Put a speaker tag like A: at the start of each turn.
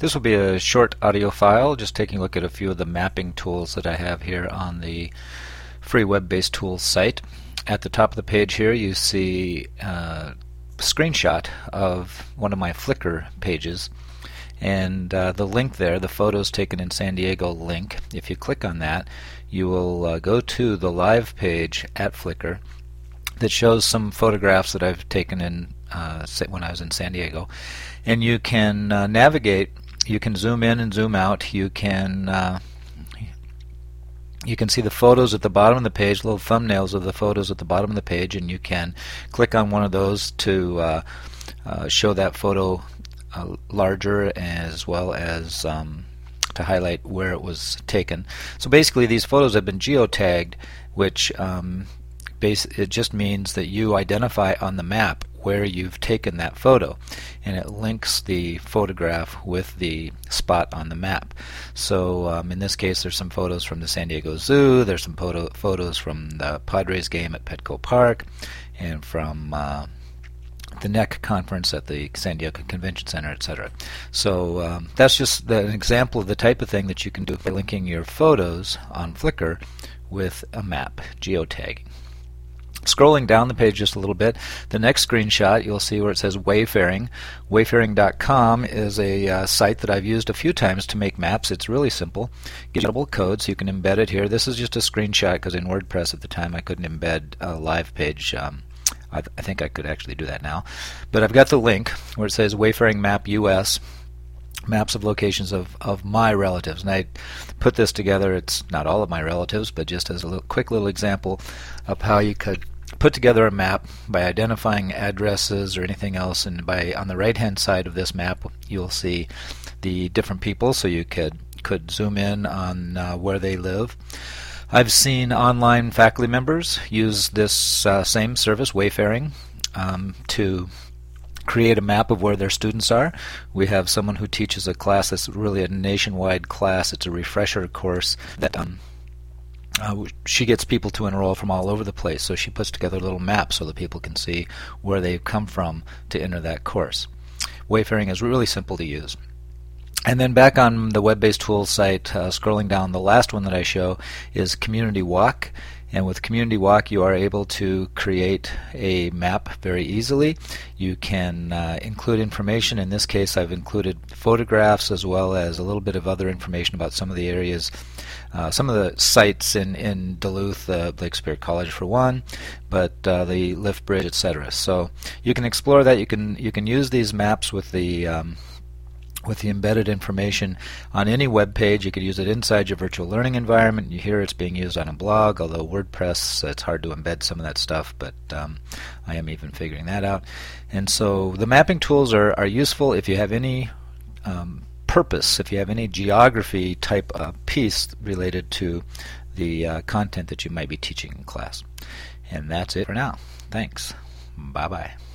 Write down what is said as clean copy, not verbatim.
A: This will be a short audio file, just taking a look at a few of the mapping tools that I have here on the free web-based tools site. At the top of the page here you see a screenshot of one of my Flickr pages, and the link there, the photos taken in San Diego link, if you click on that you will go to the live page at Flickr that shows some photographs that I've taken in when I was in San Diego, and you can navigate. You can zoom in and zoom out. You can see the photos at the bottom of the page, little thumbnails of the photos at the bottom of the page, and you can click on one of those to show that photo larger, as well as to highlight where it was taken. So basically these photos have been geotagged, which it just means that you identify on the map where you've taken that photo, and it links the photograph with the spot on the map. So in this case there's some photos from the San Diego Zoo, there's some photos from the Padres game at Petco Park, and from the NEC conference at the San Diego Convention Center, etc. So that's just an example of the type of thing that you can do by linking your photos on Flickr with a map, geotagging. Scrolling down the page just a little bit, the next screenshot you'll see where it says Wayfaring. Wayfaring.com is a site that I've used a few times to make maps. It's really simple. Get editable code so you can embed it here. This is just a screenshot because in WordPress at the time I couldn't embed a live page. I think I could actually do that now. But I've got the link where it says Wayfaring Map US. Maps of locations of my relatives, and I put this together. It's not all of my relatives, but just as a quick little example of how you could put together a map by identifying addresses or anything else. And on the right hand side of this map you'll see the different people, so you could zoom in on where they live. I've seen online faculty members use this same service, Wayfaring, to create a map of where their students are. We have someone who teaches a class that's really a nationwide class. It's a refresher course that she gets people to enroll from all over the place, so she puts together a little map so that people can see where they've come from to enter that course. Wayfaring is really simple to use. And then back on the web-based tools site, scrolling down, the last one that I show is Community Walk. And with Community Walk you are able to create a map very easily. You can include information. In this case I've included photographs as well as a little bit of other information about some of the areas, some of the sites in Duluth, Lake Superior College for one, but the Lift Bridge, etc. So you can explore that. You can use these maps with the embedded information on any web page. You could use it inside your virtual learning environment. You hear it's being used on a blog, although WordPress, it's hard to embed some of that stuff, but I am even figuring that out. And so the mapping tools are useful if you have any purpose, if you have any geography type piece related to the content that you might be teaching in class. And that's it for now. Thanks. Bye-bye.